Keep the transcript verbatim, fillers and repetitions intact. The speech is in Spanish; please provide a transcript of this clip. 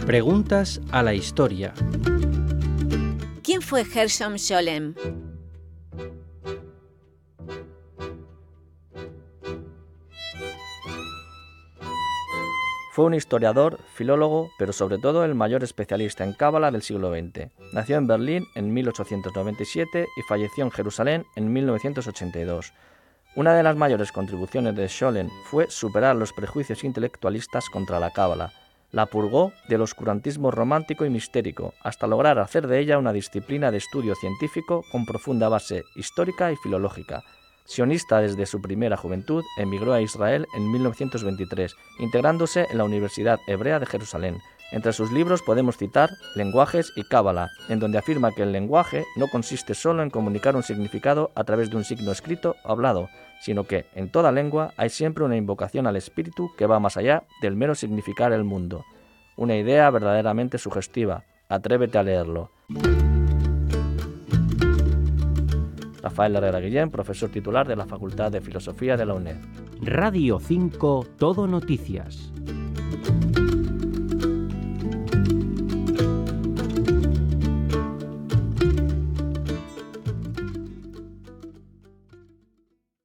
Preguntas a la historia. ¿Quién fue Gershom Scholem? Fue un historiador, filólogo, pero sobre todo el mayor especialista en cábala del siglo veinte. Nació en Berlín en mil ochocientos noventa y siete y falleció en Jerusalén en mil novecientos ochenta y dos. Una de las mayores contribuciones de Scholem fue superar los prejuicios intelectualistas contra la cábala. La purgó del oscurantismo romántico y mistérico, hasta lograr hacer de ella una disciplina de estudio científico con profunda base histórica y filológica. Sionista desde su primera juventud, emigró a Israel en mil novecientos veintitrés, integrándose en la Universidad Hebrea de Jerusalén. Entre sus libros podemos citar Lenguajes y Cábala, en donde afirma que el lenguaje no consiste solo en comunicar un significado a través de un signo escrito o hablado, sino que en toda lengua hay siempre una invocación al espíritu que va más allá del mero significar el mundo. Una idea verdaderamente sugestiva. Atrévete a leerlo. Rafael Herrera Guillén, profesor titular de la Facultad de Filosofía de la UNED. Radio cinco Todo Noticias.